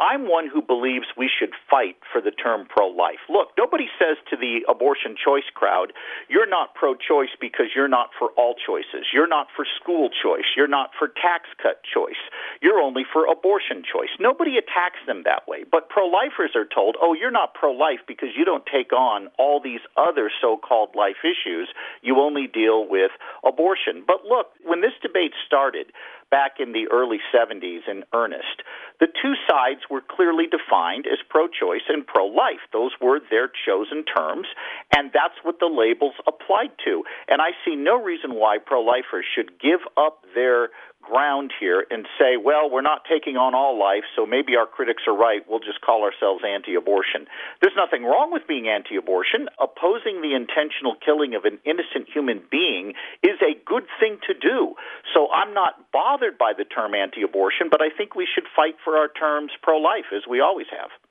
I'm one who believes we should fight for the term pro-life. Look, nobody says to the abortion choice crowd, you're not pro-choice because you're not for all choices. You're not for school choice. You're not for tax cut choice. You're only for abortion choice. Nobody attacks them that way. But pro-lifers are told, oh, you're not pro-life because you don't take on all these other so-called life issues. You only deal with abortion. But look, when this debate started back in the early 70s in earnest, the two sides were clearly defined as pro-choice and pro-life. Those were their chosen terms, and that's what the labels applied to. And I see no reason why pro-lifers should give up their ground here and say, well, we're not taking on all life, so maybe our critics are right. We'll just call ourselves anti-abortion. There's nothing wrong with being anti-abortion. Opposing the intentional killing of an innocent human being is a good thing to do. So I'm not bothered by the term anti-abortion, but I think we should fight for our terms pro-life, as we always have.